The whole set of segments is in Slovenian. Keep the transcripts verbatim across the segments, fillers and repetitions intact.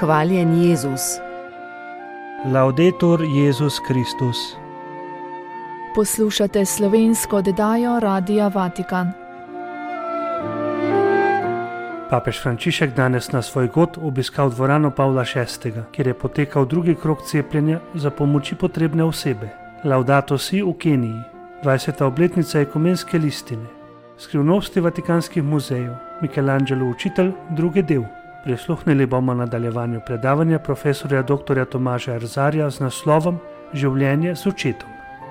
Hvaljen Jezus. Laudetur Jezus Kristus. Poslušate slovensko oddajo Radia Vatikan. Papež Frančišek danes na svoj god obiskal dvorano Pavla šestega, kjer je potekal drugi krog cepljenja za pomoči potrebne osebe. Laudato si v Keniji, dvajseta obletnica ekumenske listine. Skrivnosti vatikanskih muzejev, Michelangelo učitelj, drugi del. Prisluhnili bomo nadaljevanju predavanja profesorja dr. Tomaža Erzarja z naslovom Življenje z očetom.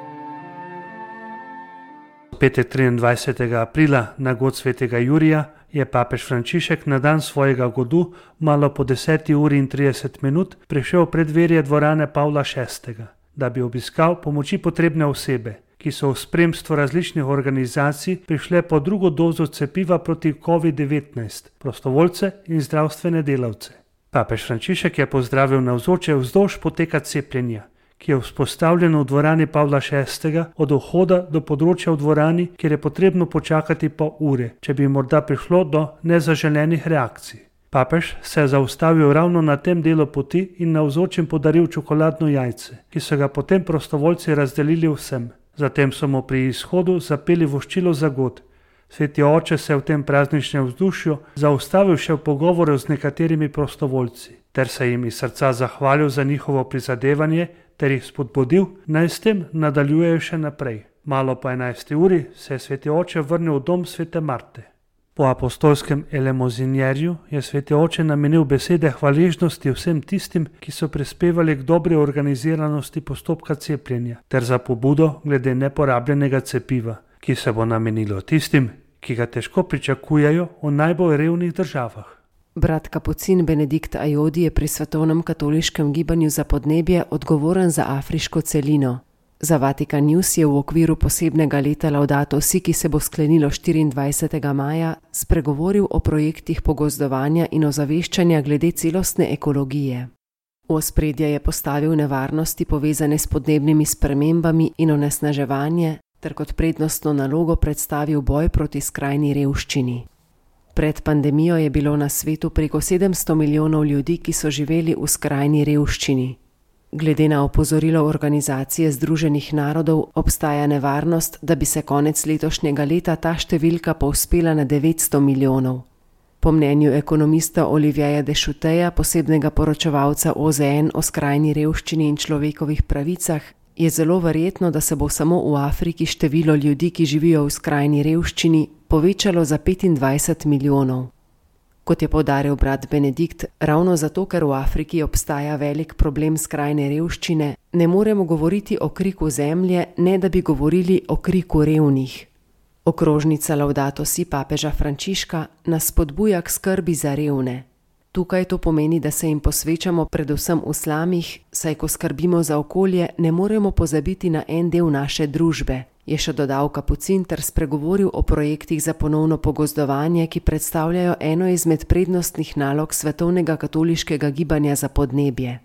V petek triindvajsetega aprila na god svetega Jurija je papež Frančišek na dan svojega godu malo po deseti uri in trideset minut prišel pred dverje dvorane Pavla šestega, da bi obiskal pomoči potrebne osebe, ki so v spremstvu različnih organizacij prišle po drugo dozo cepiva proti covid devetnajst, prostovoljce in zdravstvene delavce. Papež Frančišek je pozdravil navzoče vzdolž poteka cepljenja, ki je vzpostavljen v dvorani Pavla šestega od vhoda do področja v dvorani, kjer je potrebno počakati pol ure, če bi morda prišlo do nezaželenih reakcij. Papež se je zaustavil ravno na tem delu poti in navzočim podaril čokoladno jajce, ki so ga potem prostovoljci razdelili vsem. Zatem so mu pri izhodu zapeli voščilo za god. Sveti oče se je v tem prazničnem vzdušju zaustavil še v pogovoru z nekaterimi prostovoljci, ter se jim iz srca zahvalil za njihovo prizadevanje ter jih spodbudil, naj s tem nadaljujejo še naprej. Malo po enajsti uri se je sveti oče vrnil v dom svete Marte. Po apostolskem elemozinjerju je sveti oče namenil besede hvaležnosti vsem tistim, ki so prispevali k dobri organiziranosti postopka cepljenja, ter za pobudo glede neporabljenega cepiva, ki se bo namenilo tistim, ki ga težko pričakujejo v najbolj revnih državah. Brat kapucin Benedikt Ajodi je pri svetovnem katoliškem gibanju za podnebje odgovoren za afriško celino. Za Vatikan News je v okviru posebnega leta Laudato si, ki se bo sklenilo štiriindvajsetega maja, spregovoril o projektih pogozdovanja in ozaveščanja glede celostne ekologije. V ospredje je postavil nevarnosti povezane s podnebnimi spremembami in onesnaževanje, ter kot prednostno nalogo predstavil boj proti skrajni revščini. Pred pandemijo je bilo na svetu preko sedemsto milijonov ljudi, ki so živeli v skrajni revščini. Glede na opozorilo Organizacije združenih narodov obstaja nevarnost, da bi se konec letošnjega leta ta številka povzpela na devetsto milijonov. Po mnenju ekonomista Olivieja Dešuteja, posebnega poročevalca O Z N o skrajni revščini in človekovih pravicah, je zelo verjetno, da se bo samo v Afriki število ljudi, ki živijo v skrajni revščini, povečalo za petindvajset milijonov. Kot je poudaril brat Benedikt, ravno zato, ker v Afriki obstaja velik problem skrajne revščine, ne moremo govoriti o kriku zemlje, ne da bi govorili o kriku revnih. Okrožnica Laudato si papeža Frančiška nas spodbuja k skrbi za revne. Tukaj to pomeni, da se jim posvečamo predvsem v slamih, saj ko skrbimo za okolje, ne moremo pozabiti na en del naše družbe, je še dodal kapucin ter spregovoril o projektih za ponovno pogozdovanje, ki predstavljajo eno izmed prednostnih nalog svetovnega katoliškega gibanja za podnebje.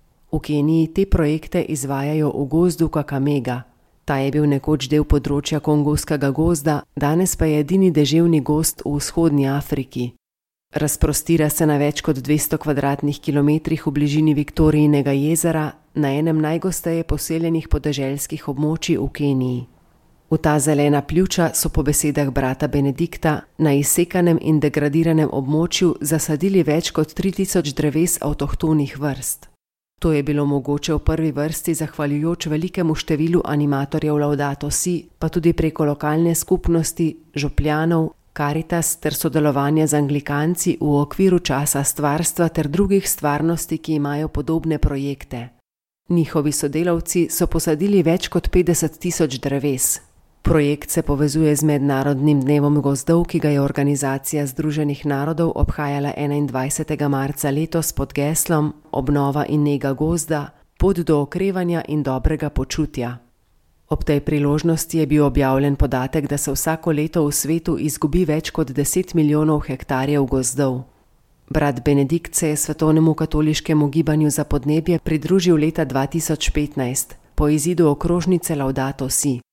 V Keniji te projekte izvajajo v gozdu Kakamega. Ta je bil nekoč del področja kongovskega gozda, danes pa je edini deževni gozd v vzhodni Afriki. Razprostira se na več kot dvesto kvadratnih kilometrih v bližini Viktorijinega jezera, na enem najgosteje poseljenih podeželskih območij v Keniji. V ta zelena pljuča so po besedah brata Benedikta na izsekanem in degradiranem območju zasadili več kot tri tisoč dreves avtohtonih vrst. To je bilo mogoče v prvi vrsti zahvaljujoč velikemu številu animatorjev Laudato si, pa tudi preko lokalne skupnosti, župljanov, Karitas ter sodelovanja z anglikanci v okviru časa stvarstva ter drugih stvarnosti, ki imajo podobne projekte. Njihovi sodelavci so posadili več kot petdeset tisoč dreves. Projekt se povezuje z mednarodnim dnevom gozdov, ki ga je Organizacija združenih narodov obhajala enaindvajsetega marca letos pod geslom Obnova in nega gozda, pot do okrevanja in dobrega počutja. Ob tej priložnosti je bil objavljen podatek, da se vsako leto v svetu izgubi več kot deset milijonov hektarjev gozdov. Brat Benedikt se je svetovnemu katoliškemu gibanju za podnebje pridružil leta dva tisoč petnajst, po izidu okrožnice Laudato si.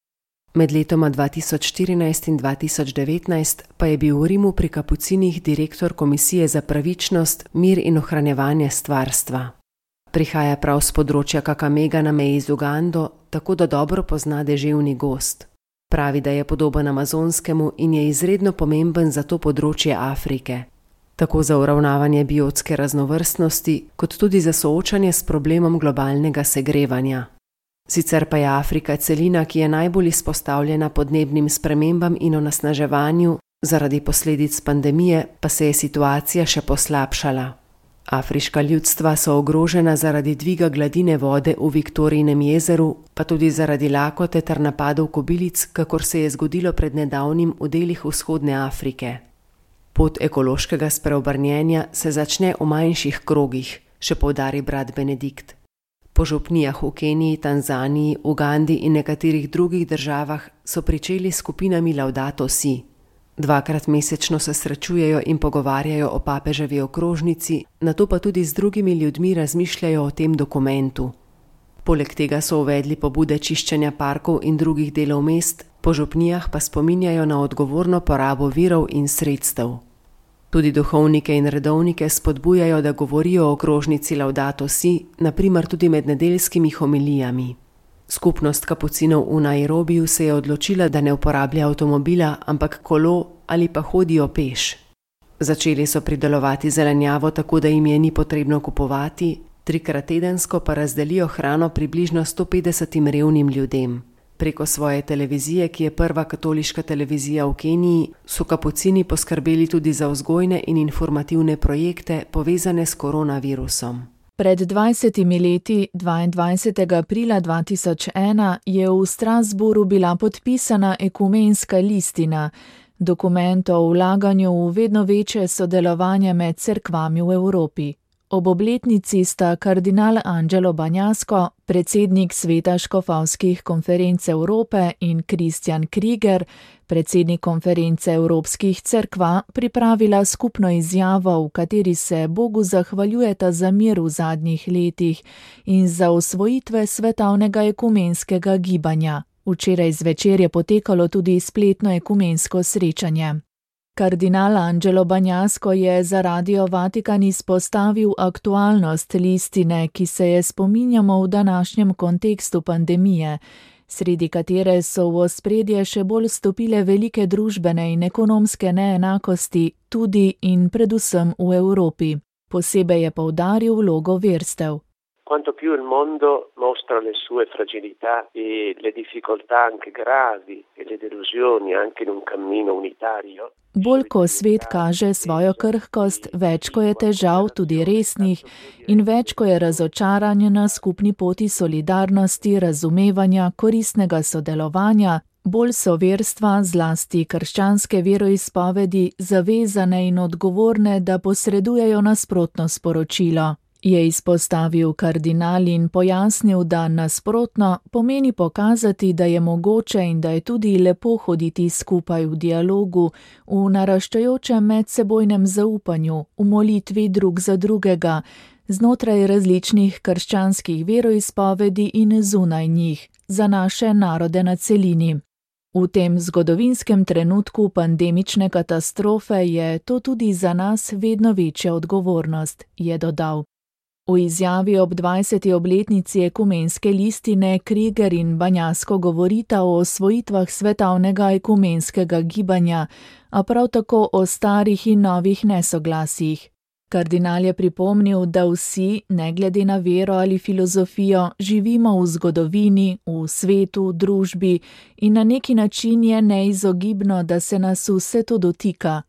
Med letoma dva tisoč štirinajst in dva tisoč devetnajst pa je bil v Rimu pri kapucinih direktor Komisije za pravičnost, mir in ohranjevanje stvarstva. Prihaja prav z področja Kakamega na meji z Ugando, tako da dobro pozna deževni gozd. Pravi, da je podoben amazonskemu in je izredno pomemben za to področje Afrike. Tako za uravnavanje biotske raznovrstnosti, kot tudi za soočanje s problemom globalnega segrevanja. Sicer pa je Afrika celina, ki je najbolj izpostavljena podnebnim spremembam in onesnaževanju, zaradi posledic pandemije pa se je situacija še poslabšala. Afriška ljudstva so ogrožena zaradi dviga gladine vode v Viktorijinem jezeru, pa tudi zaradi lakote ter napadov kobilic, kakor se je zgodilo pred nedavnim v delih vzhodne Afrike. Pot ekološkega spreobrnjenja se začne v manjših krogih, še poudari brat Benedikt. Po župnijah v Keniji, Tanzaniji, Ugandi in nekaterih drugih državah so pričeli skupinami Laudato Si. Dvakrat mesečno se srečujejo in pogovarjajo o papeževi okrožnici, nato pa tudi z drugimi ljudmi razmišljajo o tem dokumentu. Poleg tega so uvedli pobude čiščenja parkov in drugih delov mest, po župnijah pa spominjajo na odgovorno porabo virov in sredstev. Tudi duhovnike in redovnike spodbujajo, da govorijo o okrožnici Laudato Si, na primer tudi med nedeljskimi homilijami. Skupnost kapucinov v Nairobiju se je odločila, da ne uporablja avtomobila, ampak kolo ali pa hodijo peš. Začeli so pridelovati zelenjavo, tako da jim je ni potrebno kupovati, trikrat tedensko pa razdelijo hrano približno sto petdesetim revnim ljudem. Preko svoje televizije, ki je prva katoliška televizija v Keniji, so kapucini poskrbeli tudi za vzgojne in informativne projekte povezane s koronavirusom. Pred dvajsetimi leti, dvaindvajsetega aprila dva tisoč ena, je v Strasbourgu bila podpisana ekumenska listina, dokument o vlaganju v vedno večje sodelovanje med cerkvami v Evropi. Ob obletnici sta kardinal Angelo Bagnasco, predsednik Sveta škofovskih konferenc Evrope, in Christian Krieger, predsednik konference Evropskih cerkva, pripravila skupno izjavo, v kateri se Bogu zahvaljujeta za mir v zadnjih letih in za osvojitve svetovnega ekumenskega gibanja. Včeraj zvečer je potekalo tudi spletno ekumensko srečanje. Kardinal Angelo Bagnasco je za Radio Vatikan izpostavil aktualnost listine, ki se je spominjamo v današnjem kontekstu pandemije, sredi katere so v ospredje še bolj stopile velike družbene in ekonomske neenakosti, tudi in predvsem v Evropi. Posebej je poudaril vlogo verstev. Quanto più il mondo mostra le sue fragilità e le difficoltà anche gravi e le delusioni anche in un cammino unitario. Bolj ko svet kaže svojo krhkost, več ko je težav, tudi resnih, in več ko je razočaranje na skupni poti solidarnosti, razumevanja, koristnega sodelovanja, bolj so verstva, zlasti krščanske veroizpovedi, zavezane in odgovorne, da posredujejo nasprotno sporočilo. Je izpostavil kardinal in pojasnil, da nasprotno pomeni pokazati, da je mogoče in da je tudi lepo hoditi skupaj v dialogu, v naraščajočem medsebojnem zaupanju, v molitvi drug za drugega, znotraj različnih krščanskih veroizpovedi in zunaj njih, za naše narode na celini. V tem zgodovinskem trenutku pandemične katastrofe je to tudi za nas vedno večja odgovornost, je dodal. V izjavi ob dvajseti obletnici ekumenske listine Krieger in Bagnasco govorita o osvojitvah svetovnega ekumenskega gibanja, a prav tako o starih in novih nesoglasjih. Kardinal je pripomnil, da vsi, ne glede na vero ali filozofijo, živimo v zgodovini, v svetu, družbi in na neki način je neizogibno, da se nas vse to dotika.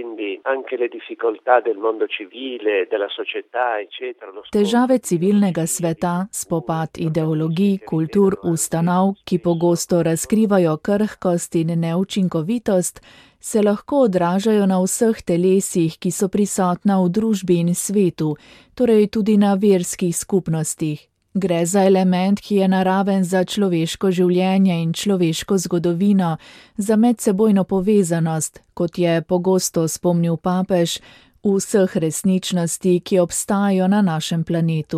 Težave civilnega sveta, spopad ideologij, kultur, ustanov, ki pogosto razkrivajo krhkost in neučinkovitost, se lahko odražajo na vseh telesih, ki so prisotna v družbi in svetu, torej tudi na verskih skupnostih. Gre za element, ki je naraven za človeško življenje in človeško zgodovino, za medsebojno povezanost, kot je pogosto spomnil papež, vseh resničnosti, ki obstajajo na našem planetu.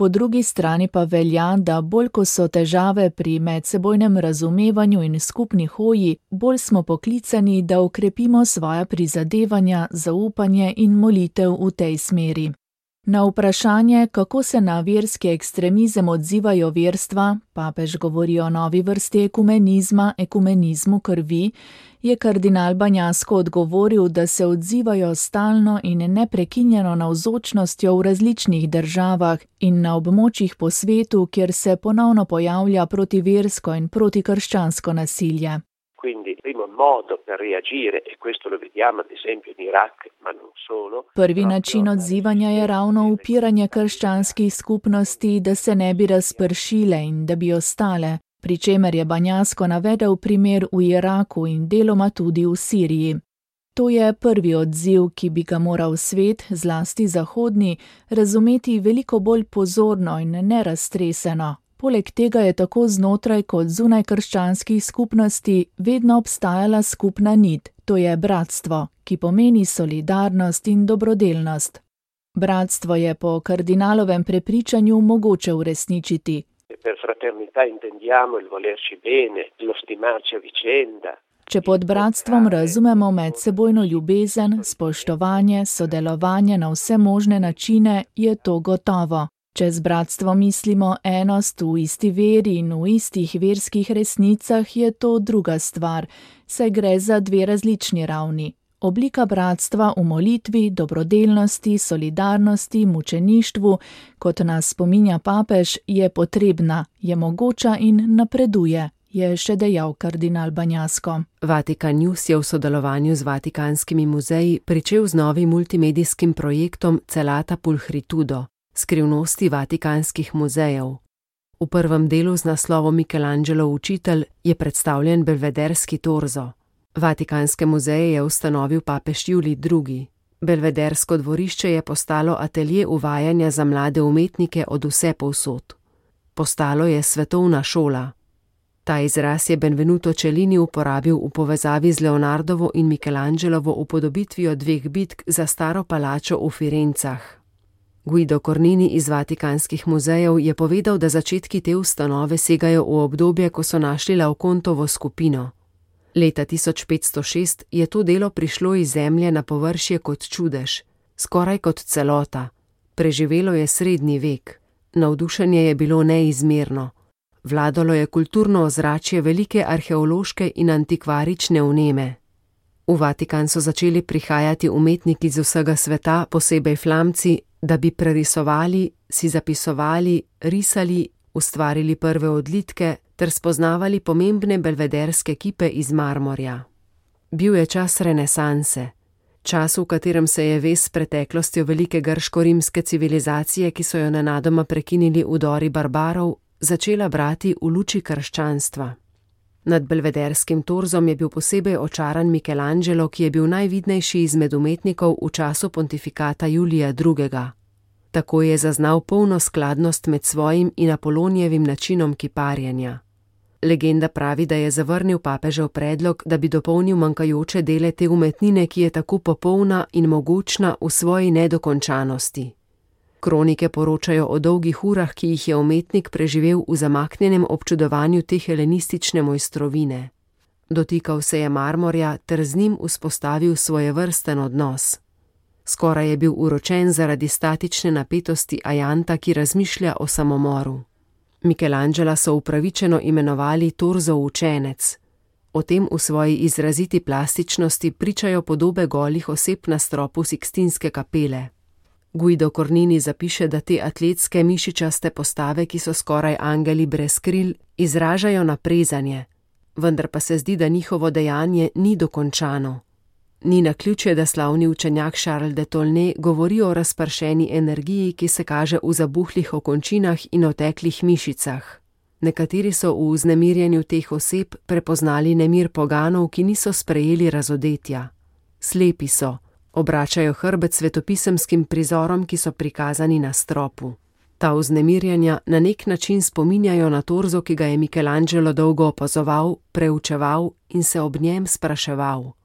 Po drugi strani pa velja, da bolj ko so težave pri medsebojnem razumevanju in skupni hoji, bolj smo poklicani, da okrepimo svoja prizadevanja, zaupanje in molitev v tej smeri. Na vprašanje, kako se na verski ekstremizem odzivajo verstva, papež govori o novi vrsti ekumenizma, ekumenizmu krvi, je kardinal Banjasko odgovoril, da se odzivajo stalno in neprekinjeno navzočnostjo v različnih državah in na območjih po svetu, kjer se ponovno pojavlja protiversko in protikrščansko nasilje. Quindi il primo modo per reagire, e questo lo vediamo ad esempio in Iraq, ma non solo. Prvi način odzivanja je ravno upiranje krščanskih skupnosti, da se ne bi razpršile in da bi ostale, pri čemer je Banjasko navedel primer v Iraku in deloma tudi v Siriji. To je prvi odziv, ki bi ga moral svet, zlasti zahodni, razumeti veliko bolj pozorno in neraztreseno. Poleg tega je tako znotraj kot zunaj krščanskih skupnosti vedno obstajala skupna nit, to je bratstvo, ki pomeni solidarnost in dobrodelnost. Bratstvo je po kardinalovem prepričanju mogoče uresničiti. Per fraternità intendiamo il volerci bene, lo stimarci a vicenda. Če pod bratstvom razumemo medsebojno ljubezen, spoštovanje, sodelovanje na vse možne načine, je to gotovo. Če z bratstvom mislimo enost v isti veri in v istih verskih resnicah, je to druga stvar, saj gre za dve različni ravni. Oblika bratstva v molitvi, dobrodelnosti, solidarnosti, mučeništvu, kot nas spominja papež, je potrebna, je mogoča in napreduje, je še dejal kardinal Banjasko. Vatikan News je v sodelovanju z vatikanskimi muzeji pričel z novim multimedijskim projektom Celata Pulchritudo, skrivnosti vatikanskih muzejev. V prvem delu z naslovom Michelangelov učitelj je predstavljen belvederski torzo. Vatikanske muzeje je ustanovil papež Julij drugi. Belvedersko dvorišče je postalo atelje uvajanja za mlade umetnike od vse povsod. Postalo je svetovna šola. Ta izraz je Benvenuto Cellini uporabil v povezavi z Leonardovo in Michelangelovo upodobitvijo dveh bitk za staro palačo v Firencah. Guido Cornini iz Vatikanskih muzejev je povedal, da začetki te ustanove segajo v obdobje, ko so našli Laokontovo skupino. Leta tisoč petsto šest je to delo prišlo iz zemlje na površje kot čudež, skoraj kot celota. Preživelo je srednji vek. Navdušenje je bilo neizmerno. Vladalo je kulturno ozračje velike arheološke in antikvarične vneme. V Vatikan so začeli prihajati umetniki z vsega sveta, posebej Flamci, da bi prerisovali, si zapisovali, risali, ustvarili prve odlitke ter spoznavali pomembne belvederske kipe iz marmorja. Bil je čas renesanse, čas, v katerem se je vez s preteklostjo velike grško-rimske civilizacije, ki so jo nenadoma prekinili vdori barbarov, začela brati v luči krščanstva. Nad belvederskim torzom je bil posebej očaran Michelangelo, ki je bil najvidnejši izmed umetnikov v času pontifikata Julija drugega. Tako je zaznal polno skladnost med svojim in Apolonijevim načinom kiparjenja. Legenda pravi, da je zavrnil papežev predlog, da bi dopolnil manjkajoče dele te umetnine, ki je tako popolna in mogočna v svoji nedokončanosti. Kronike poročajo o dolgih urah, ki jih je umetnik preživel v zamaknjenem občudovanju te helenistične mojstrovine. Dotikal se je marmorja ter z njim vzpostavil svojevrsten odnos. Skoraj je bil uročen zaradi statične napetosti ajanta, ki razmišlja o samomoru. Michelangela so upravičeno imenovali Torzov učenec. O tem v svoji izraziti plastičnosti pričajo podobe golih oseb na stropu Sikstinske kapele. Guido Cornini zapiše, da te atletske mišičaste postave, ki so skoraj angeli brez kril, izražajo naprezanje, vendar pa se zdi, da njihovo dejanje ni dokončano. Ni naključje, da slavni učenjak Charles de Tolnay govori o razpršeni energiji, ki se kaže v zabuhlih okončinah in oteklih mišicah. Nekateri so v vznemirjenju teh oseb prepoznali nemir poganov, ki niso sprejeli razodetja. Slepi so, obračajo hrbet svetopisemskim prizorom, ki so prikazani na stropu. Ta vznemirjanja na nek način spominjajo na torzo, ki ga je Michelangelo dolgo opazoval, preučeval in se ob njem spraševal.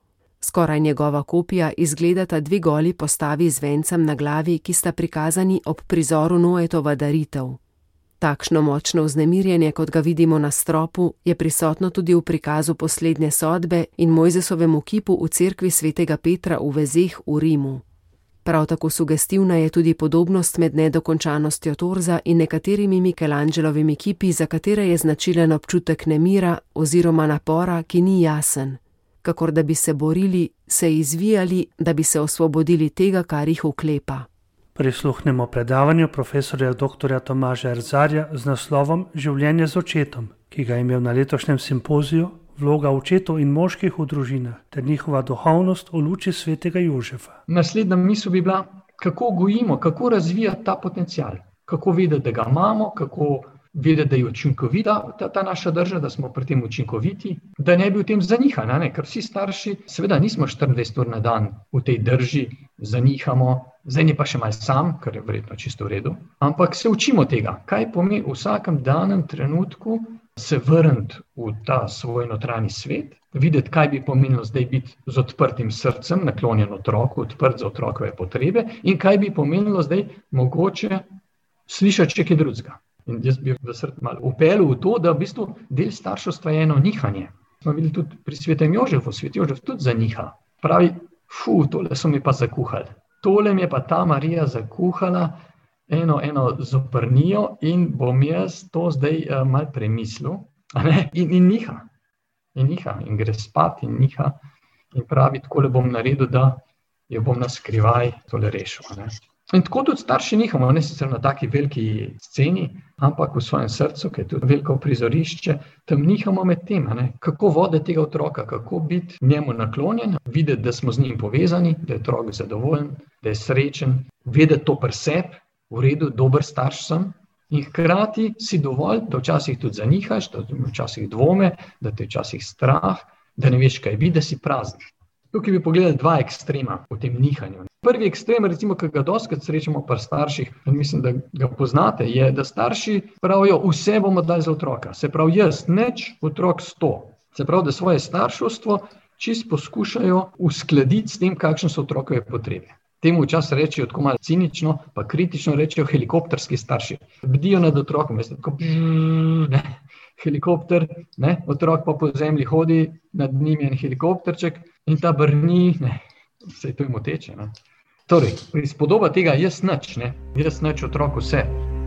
Skoraj njegova kopija izgledata dve goli postavi z vencem na glavi, ki sta prikazani ob prizoru Noetova daritev. Takšno močno vznemirjenje, kot ga vidimo na stropu, je prisotno tudi v prikazu poslednje sodbe in Mojzesovemu kipu v cerkvi svetega Petra v Vezeh v Rimu. Prav tako sugestivna je tudi podobnost med nedokončanostjo torza in nekaterimi Michelangelovimi kipi, za katere je značilen občutek nemira oziroma napora, ki ni jasen, kakor da bi se borili, se izvijali, da bi se osvobodili tega, kar jih uklepa. Prisluhnemo predavanju profesorja doktorja Tomaža Erzarja z naslovom Življenje z očetom, ki ga je imel na letošnjem simpoziju Vloga očetov in moških v družinah ter njihova duhovnost v luči svetega Jožefa. Naslednja misel bi bila, kako gojimo, kako razvijati ta potencial, kako vedeti, da ga imamo, kako vedeti, da je učinkovita ta, ta naša drža, da smo pri tem učinkoviti, da ne bi v tem zanihali, ne? Ker vsi starši seveda nismo štiriindvajset ur na dan v tej drži, zanihamo, zdaj je pa še malo sam, kar je verjetno čisto v redu, ampak se učimo tega, kaj pomeni v vsakem danem trenutku se vrniti v ta svoj notranji svet, videti, kaj bi pomenilo zdaj biti z odprtim srcem, naklonjen otroku, odprt za otrokove potrebe in kaj bi pomenilo zdaj mogoče slišati še kaj drugega. In jaz bi v srcu malo upeljal v to, da v bistvu del starševstva je eno nihanje. Smo videli tudi pri svetem Jožefu, svet Jožef tudi zaniha. Pravi, fu, tole so mi pa zakuhali. Tole mi je pa ta Marija zakuhala, eno, eno zoprnijo in bom jaz to zdaj uh, malo premislil. A ne? In, in niha. In niha. In gre spat in niha. In pravi, takole bom naredil, da jo bom na skrivaj tole rešil. A ne? In tako tudi starši nihamo, ne sicer na taki veliki sceni, ampak v svojem srcu, ki je tudi veliko prizorišče, tam nihamo med tem, ne? Kako voditi tega otroka, kako biti njemu naklonjen, videti, da smo z njim povezani, da je otrok zadovoljen, da je srečen, vedeti to pri sebi, v redu, dober starš sem in hkrati si dovolj, da včasih tudi zanihaš, da včasih dvome, da te včasih strah, da ne veš, kaj bi, da si prazen. Tukaj bi pogledali dva ekstrema v tem nihanju. Prvi ekstrem, recimo, ki ga dostikrat srečamo pri starših, in mislim, da ga poznate, je, da starši pravijo, vse bomo dali za otroka. Se pravi, jaz nič, otrok sto. Se pravi, da svoje starševstvo čisto poskušajo uskladiti s tem, kakšne so otrokove potrebe. Temu včasih rečejo tako malo cinično, pa kritično rečejo helikopterski starši. Bdijo nad otrokom, veste, tako bžžž, ne, helikopter, ne, otrok pa po zemlji hodi, nad njim je en helikopterček in ta brni, ne, vse to je moteče, ne. Torej, prispodoba tega jaz nič, ne, jaz nič, otrok vse.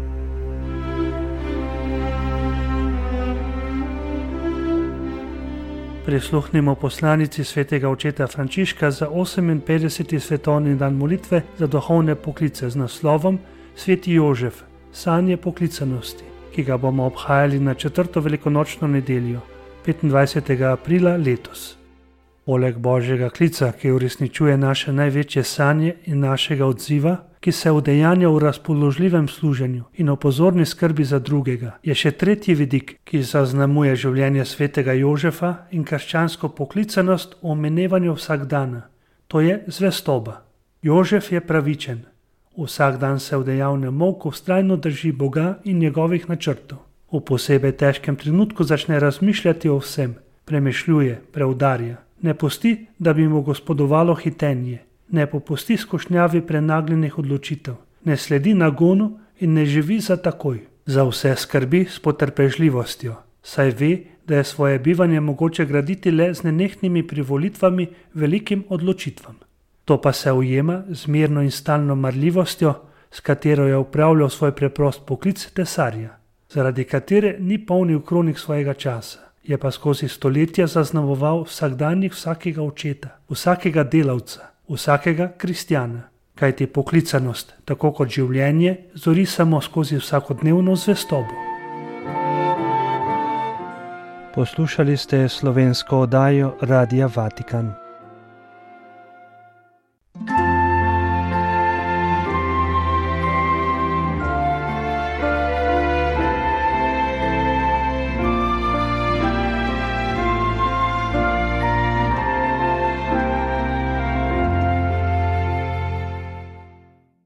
Prisluhnimo poslanici svetega očeta Frančiška za oseminpetdeseti svetovni dan molitve za duhovne poklice z naslovom Sveti Jožef, sanje poklicanosti, ki ga bomo obhajali na četrto velikonočno nedeljo, petindvajsetega aprila letos. Poleg Božjega klica, ki uresničuje naše največje sanje in našega odziva, ki se udejanja v razpoložljivem služenju in opozorni skrbi za drugega, je še tretji vidik, ki zaznamuje življenje svetega Jožefa in krščansko poklicanost v omenevanju vsakdana. To je zvestoba. Jožef je pravičen. Vsak dan se v dejavnem molku vztrajno drži Boga in njegovih načrtov. V posebej težkem trenutku začne razmišljati o vsem, premišljuje, preudarja. Ne pusti, da bi mu gospodovalo hitenje. Ne popusti skušnjavi prenagljenih odločitev, ne sledi nagonu in ne živi za takoj. Za vse skrbi s potrpežljivostjo, saj ve, da je svoje bivanje mogoče graditi le z nenehnimi privolitvami velikim odločitvam. To pa se ujema z mirno in stalno marljivostjo, s katero je upravljal svoj preprost poklic tesarja, zaradi katere ni polnil kronik svojega časa. Je pa skozi stoletja zaznamoval vsakdanjik vsakega očeta, vsakega delavca, vsakega kristjana. Kajti poklicanost, tako kot življenje, zori samo skozi vsakodnevno zvestobo. Poslušali ste slovensko oddajo Radia Vatikan.